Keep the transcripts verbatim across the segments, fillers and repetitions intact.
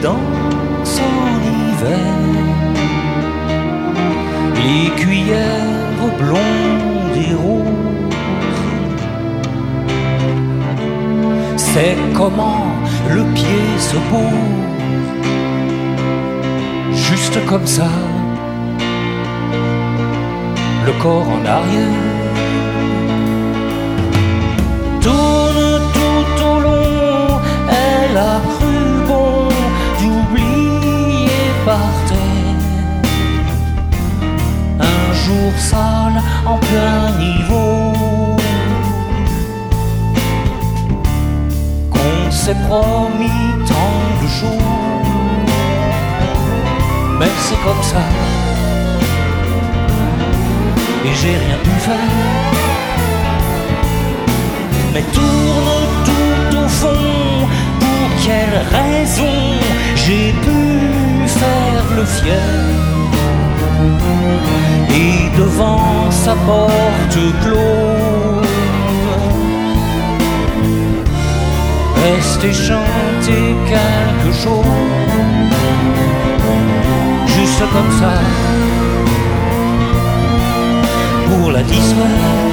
danse en hiver. Les cuillères blondes et roses, c'est comment le pied se pose, juste comme ça, le corps en arrière. Tourne tout au long, elle a cru bon d'oublier par terre un jour sale en plein niveau, qu'on s'est promis tant de jours, mais c'est comme ça, et j'ai rien pu faire. Mais tourne tout au fond, pour quelle raison j'ai pu faire le fier, et devant sa porte close rester chanter quelque chose, juste comme ça, pour la distraire.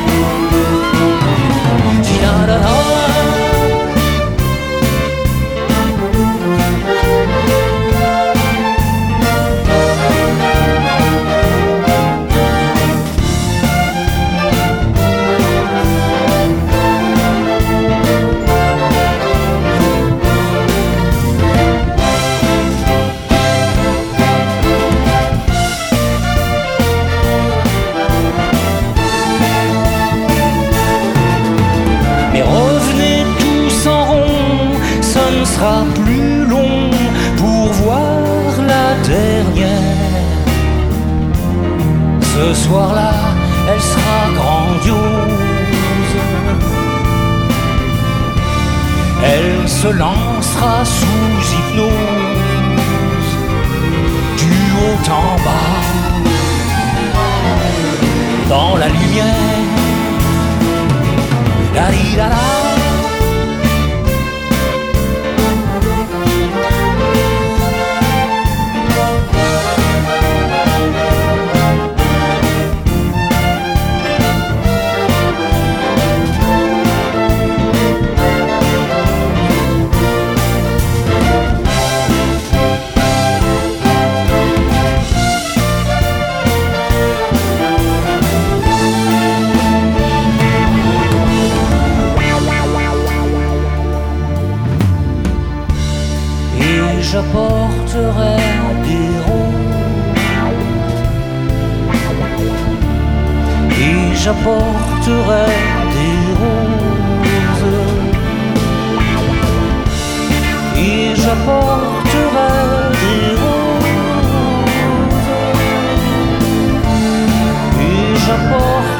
Sera plus long pour voir la dernière. Ce soir-là, elle sera grandiose. Elle se lancera sous hypnose, du haut en bas, dans la lumière. La di la la. J'apporterai des roses, et j'apporterai des roses, et j'apporterai des roses, et j'apporterai